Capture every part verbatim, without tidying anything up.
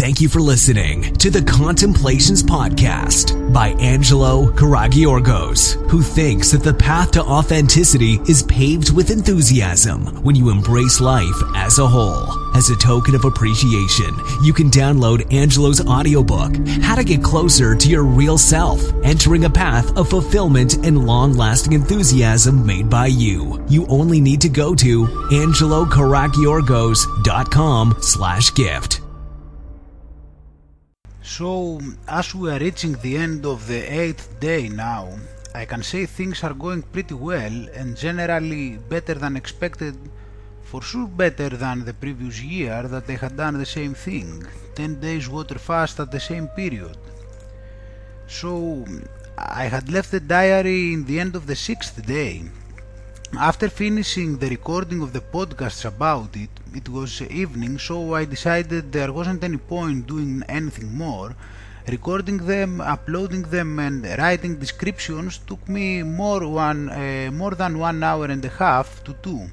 Thank you for listening to the Contemplations Podcast by Angelo Karagiorgos, who thinks that the path to authenticity is paved with enthusiasm when you embrace life as a whole. As a token of appreciation, you can download Angelo's audiobook, How to Get Closer to Your Real Self, entering a path of fulfillment and long-lasting enthusiasm made by you. You only need to go to angelokaragiorgos.com slash gift. So, as we are reaching the end of the eighth day now, I can say things are going pretty well and generally better than expected, for sure better than the previous year that I had done the same thing, ten days water fast at the same period. So, I had left the diary in the end of the sixth day. After finishing the recording of the podcasts about it, it was evening, so I decided there wasn't any point doing anything more. Recording them, uploading them and writing descriptions took me more, one, uh, more than one hour and a half to two.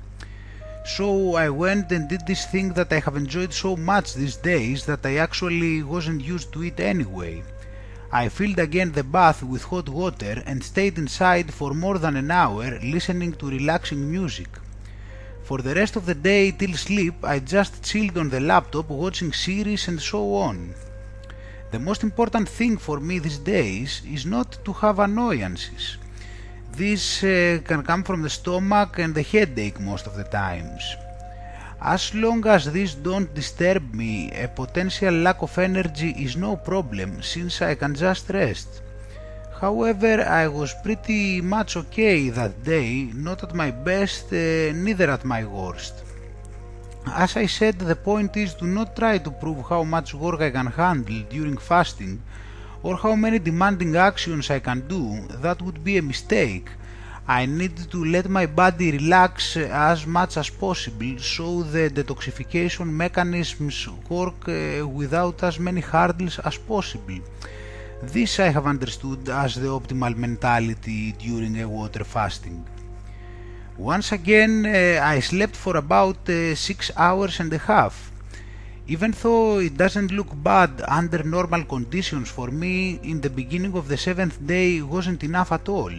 So I went and did this thing that I have enjoyed so much these days that I actually wasn't used to it anyway. I filled again the bath with hot water and stayed inside for more than an hour listening to relaxing music. For the rest of the day till sleep I just chilled on the laptop watching series and so on. The most important thing for me these days is not to have annoyances. This uh, can come from the stomach and the headache most of the times. As long as these don't disturb me, a potential lack of energy is no problem since I can just rest. However, I was pretty much okay that day, not at my best, uh, neither at my worst. As I said, the point is to not try to prove how much work I can handle during fasting or how many demanding actions I can do. That would be a mistake. I need to let my body relax as much as possible so the detoxification mechanisms work uh, without as many hurdles as possible. This I have understood as the optimal mentality during a water fasting. Once again, uh, I slept for about uh, six hours and a half. Even though it doesn't look bad under normal conditions for me, in the beginning of the seventh day wasn't enough at all.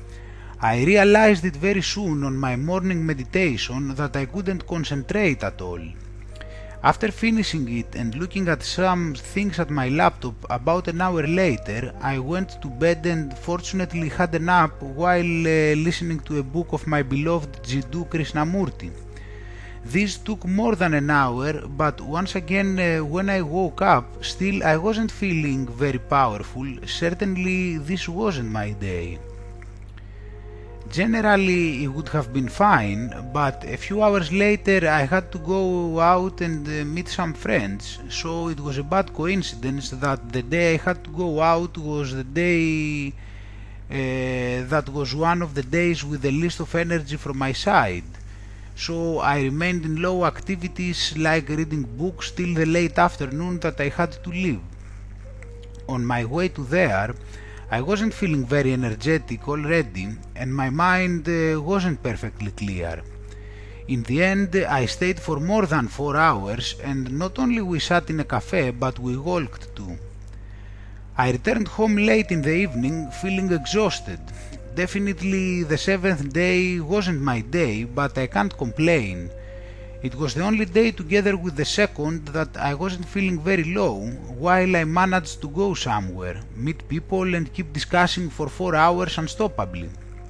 I realized it very soon on my morning meditation that I couldn't concentrate at all. After finishing it and looking at some things at my laptop about an hour later, I went to bed and fortunately had a nap while uh, listening to a book of my beloved Jiddu Krishnamurti. This took more than an hour, but once again uh, when I woke up, still I wasn't feeling very powerful. Certainly this wasn't my day. Generally it would have been fine, but a few hours later I had to go out and uh, meet some friends, so it was a bad coincidence that the day I had to go out was the day uh, that was one of the days with the least of energy from my side. So I remained in low activities like reading books till the late afternoon that I had to leave. On my way to there, I wasn't feeling very energetic already and my mind uh, wasn't perfectly clear. In the end, I stayed for more than four hours and not only we sat in a cafe but we walked too. I returned home late in the evening feeling exhausted. Definitely the seventh day wasn't my day, but I can't complain. It was the only day together with the second that I wasn't feeling very low, while I managed to go somewhere, meet people and keep discussing for four hours unstoppably.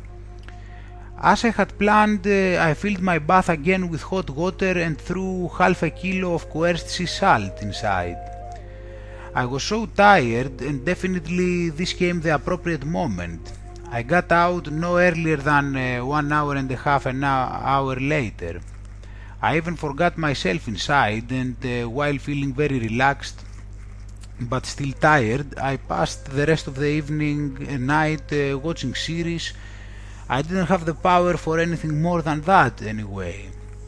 As I had planned, uh, I filled my bath again with hot water and threw half a kilo of coerced sea salt inside. I was so tired and definitely this came the appropriate moment. I got out no earlier than uh, one hour and a half an hour later. I even forgot myself inside and uh, while feeling very relaxed but still tired, I passed the rest of the evening and night uh, watching series. I didn't have the power for anything more than that anyway.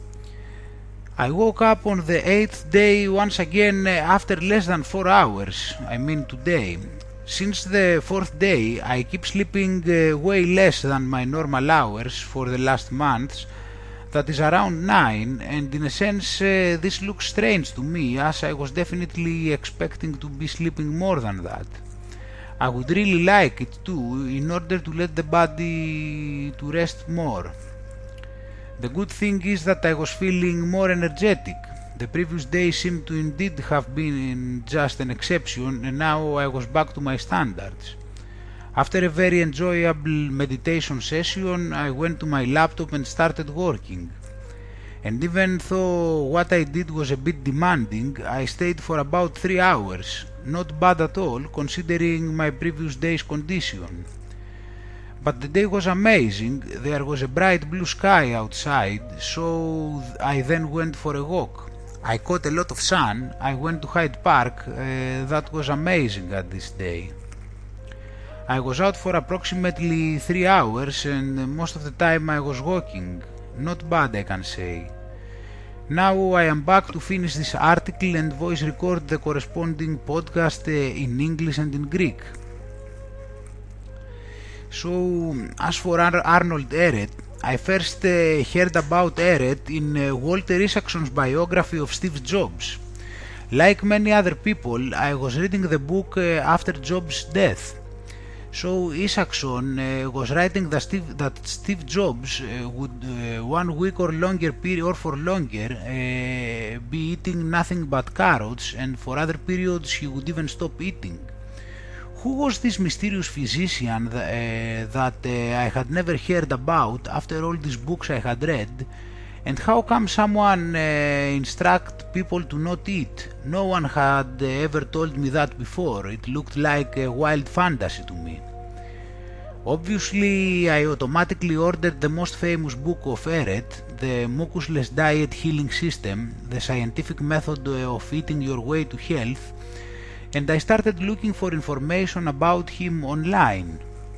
I woke up on the eighth day once again uh, after less than four hours, I mean today. Since the fourth day I keep sleeping uh, way less than my normal hours for the last months that is around nine, and in a sense uh, this looks strange to me, as I was definitely expecting to be sleeping more than that. I would really like it too, in order to let the body to rest more. The good thing is that I was feeling more energetic. The previous day seemed to indeed have been just an exception, and now I was back to my standards. After a very enjoyable meditation session, I went to my laptop and started working. And even though what I did was a bit demanding, I stayed for about three hours. Not bad at all, considering my previous day's condition. But the day was amazing. There was a bright blue sky outside, so I then went for a walk. I caught a lot of sun. I went to Hyde Park. Uh, that was amazing at this day. I was out for approximately three hours, and most of the time I was walking. Not bad, I can say. Now I am back to finish this article and voice record the corresponding podcast uh, in English and in Greek. So, as for Ar- Arnold Ehret, I first uh, heard about Ehret in uh, Walter Isaacson's biography of Steve Jobs. Like many other people, I was reading the book uh, after Jobs' death. So Isaacson uh, was writing that Steve, that Steve Jobs uh, would uh, one week or longer period or for longer uh, be eating nothing but carrots, and for other periods he would even stop eating. Who was this mysterious physician th- uh, that uh, I had never heard about after all these books I had read? And how come someone uh, instruct people to not eat? No one had uh, ever told me that before. It looked like a wild fantasy to me. Obviously, I automatically ordered the most famous book of Ehret, The Mucusless Diet Healing System, the scientific method of eating your way to health, and I started looking for information about him online.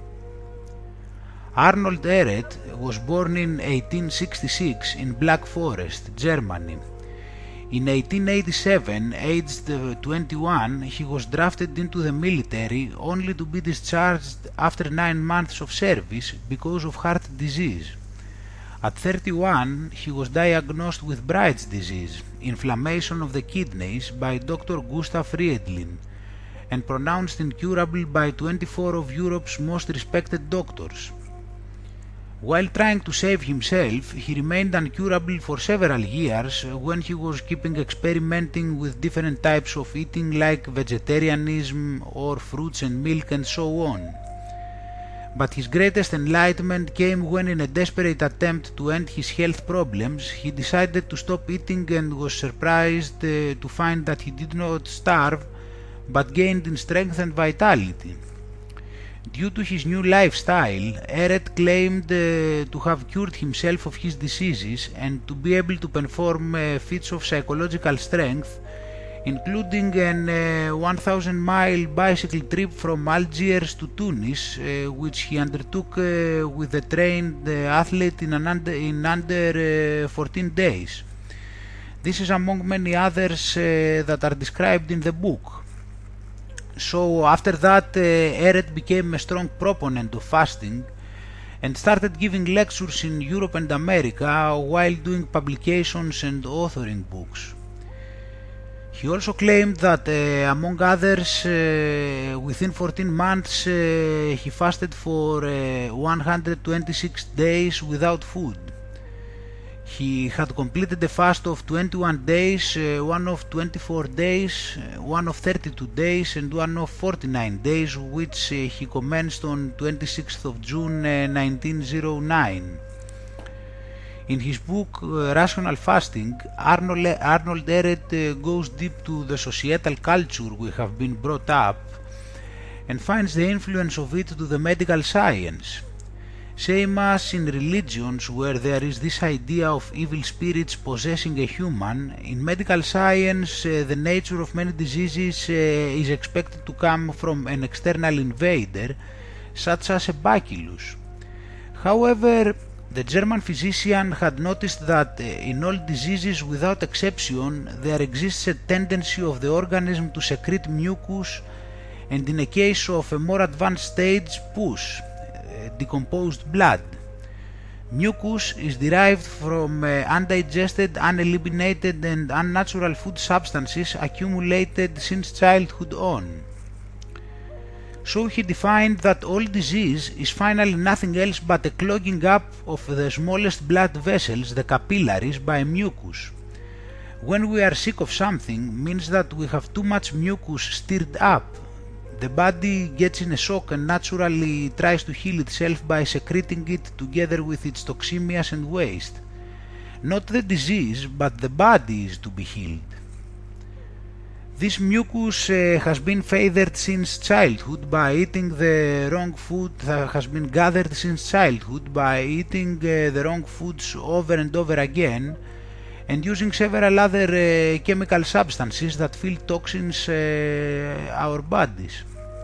Arnold Ehret was born in eighteen sixty-six in Black Forest, Germany. In eighteen eighty-seven, aged twenty-one, he was drafted into the military only to be discharged after nine months of service because of heart disease. At thirty-one, he was diagnosed with Bright's disease, inflammation of the kidneys, by Doctor Gustav Friedlin, and pronounced incurable by twenty-four of Europe's most respected doctors. While trying to save himself, he remained incurable for several years when he was keeping experimenting with different types of eating like vegetarianism or fruits and milk and so on. But his greatest enlightenment came when, in a desperate attempt to end his health problems, he decided to stop eating and was surprised uh, to find that he did not starve but gained in strength and vitality. Due to his new lifestyle, Ehret claimed uh, to have cured himself of his diseases and to be able to perform uh, feats of psychological strength, including an uh, one thousand mile bicycle trip from Algiers to Tunis, uh, which he undertook uh, with a trained uh, athlete in, an under, in under uh, fourteen days. This is among many others uh, that are described in the book. So after that, uh, Ehret became a strong proponent of fasting and started giving lectures in Europe and America while doing publications and authoring books. He also claimed that, uh, among others, uh, within fourteen months uh, he fasted for uh, one hundred twenty-six days without food. He had completed a fast of twenty-one days, uh, one of twenty-four days, one of thirty-two days and one of forty-nine days, which uh, he commenced on twenty-sixth of June uh, nineteen oh nine. In his book uh, Rational Fasting, Arnold, Arnold Ehret uh, goes deep to the societal culture we have been brought up and finds the influence of it to the medical science. Same as in religions where there is this idea of evil spirits possessing a human, in medical science uh, the nature of many diseases uh, is expected to come from an external invader, such as a bacillus. However, the German physician had noticed that uh, in all diseases without exception there exists a tendency of the organism to secrete mucus, and in a case of a more advanced stage, pus, decomposed blood. Mucus is derived from uh, undigested, uneliminated and unnatural food substances accumulated since childhood on. So he defined that all disease is finally nothing else but a clogging up of the smallest blood vessels, the capillaries, by mucus. When we are sick of something, means that we have too much mucus stirred up. The body gets in a shock and naturally tries to heal itself by secreting it together with its toxemias and waste. Not the disease, but the body is to be healed. This mucus uh, has been feathered since childhood by eating the wrong food, that has been gathered since childhood by eating uh, the wrong foods over and over again, and using several other uh, chemical substances that fill toxins uh, our bodies.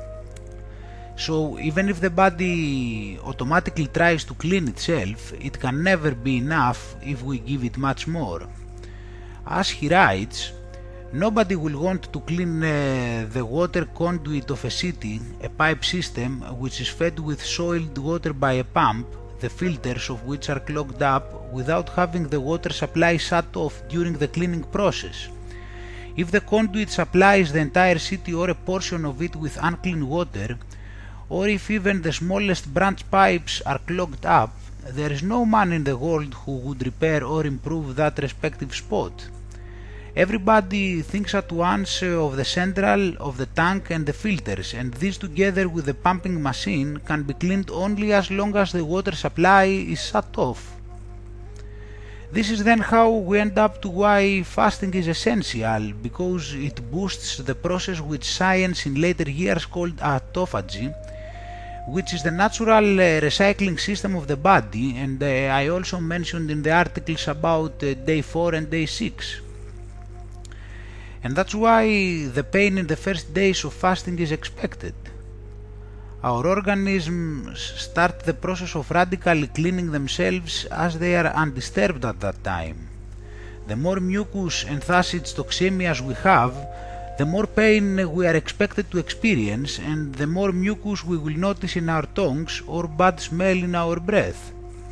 So even if the body automatically tries to clean itself, it can never be enough if we give it much more. As he writes, nobody will want to clean uh, the water conduit of a city, a pipe system which is fed with soiled water by a pump, the filters of which are clogged up, without having the water supply shut off during the cleaning process. If the conduit supplies the entire city or a portion of it with unclean water, or if even the smallest branch pipes are clogged up, there is no man in the world who would repair or improve that respective spot. Everybody thinks at once of the central, of the tank and the filters, and these together with the pumping machine can be cleaned only as long as the water supply is shut off. This is then how we end up to why fasting is essential, because it boosts the process which science in later years called autophagy, which is the natural uh, recycling system of the body, and uh, I also mentioned in the articles about uh, day four and day six. And that's why the pain in the first days of fasting is expected. Our organisms start the process of radically cleaning themselves as they are undisturbed at that time. The more mucus and thus its toxemias we have, the more pain we are expected to experience, and the more mucus we will notice in our tongues or bad smell in our breath.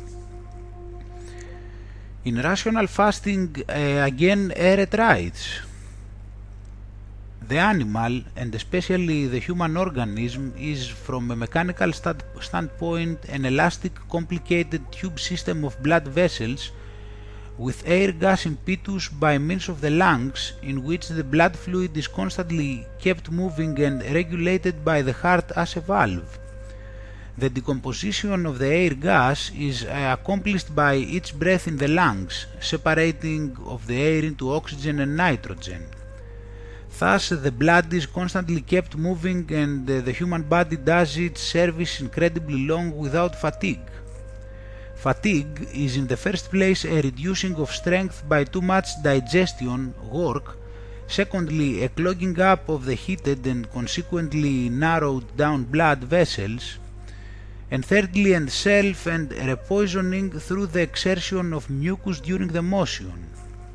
In rational fasting, uh, again Eret writes, the animal, and especially the human organism, is from a mechanical stand standpoint an elastic, complicated tube system of blood vessels with air gas impetus by means of the lungs, in which the blood fluid is constantly kept moving and regulated by the heart as a valve. The decomposition of the air gas is uh, accomplished by each breath in the lungs, separating of the air into oxygen and nitrogen. Thus, the blood is constantly kept moving, and uh, the human body does its service incredibly long without fatigue. Fatigue is in the first place a reducing of strength by too much digestion work, secondly a clogging up of the heated and consequently narrowed down blood vessels, and thirdly and self and repoisoning through the exertion of mucus during the motion.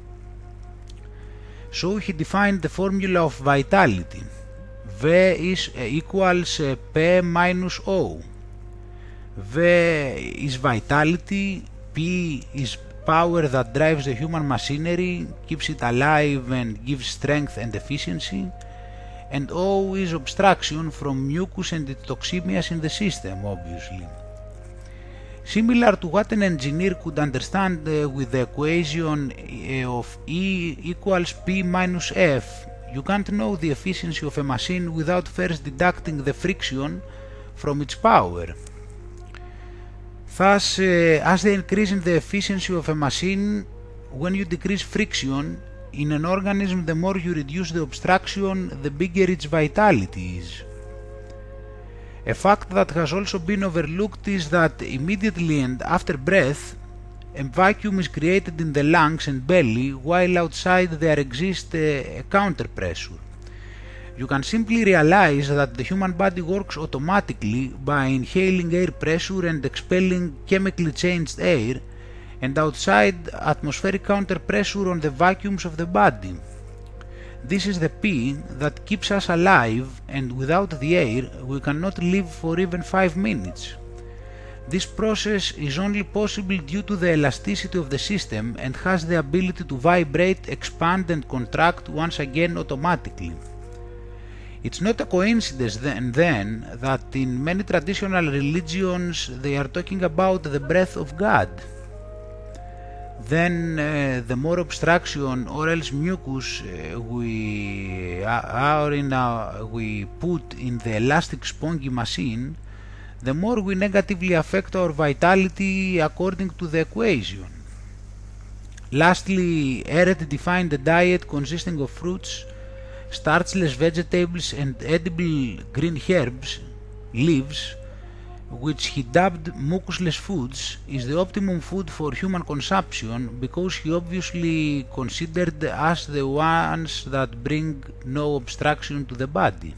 So he defined the formula of vitality. V is uh, equals uh, P minus O. V is vitality, P is power that drives the human machinery, keeps it alive and gives strength and efficiency, and O is obstruction from mucus and its toxemias in the system, obviously. Similar to what an engineer could understand uh, with the equation uh, of E equals P minus F, you can't know the efficiency of a machine without first deducting the friction from its power. Thus, uh, as the increase in the efficiency of a machine, when you decrease friction in an organism, the more you reduce the obstruction, the bigger its vitality is. A fact that has also been overlooked is that immediately and after breath, a vacuum is created in the lungs and belly, while outside there exists a, a counter pressure. You can simply realize that the human body works automatically by inhaling air pressure and expelling chemically changed air, and outside atmospheric counter pressure on the vacuums of the body. This is the P that keeps us alive, and without the air we cannot live for even five minutes. This process is only possible due to the elasticity of the system and has the ability to vibrate, expand and contract once again automatically. It's not a coincidence then, then that in many traditional religions they are talking about the breath of God. Then uh, the more obstruction or else mucus uh, we, are in a, we put in the elastic spongy machine, the more we negatively affect our vitality according to the equation. Lastly, Eret defined a diet consisting of fruits, starchless vegetables and edible green herbs, leaves, which he dubbed mucusless foods, is the optimum food for human consumption because he obviously considered us the ones that bring no obstruction to the body.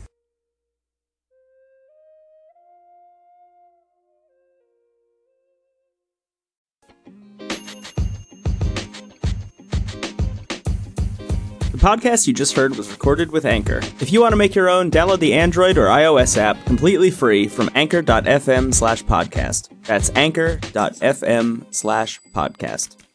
The podcast you just heard was recorded with Anchor. If you want to make your own, download the Android or iOS app completely free from anchor dot f m slash podcast. That's anchor dot f m slash podcast.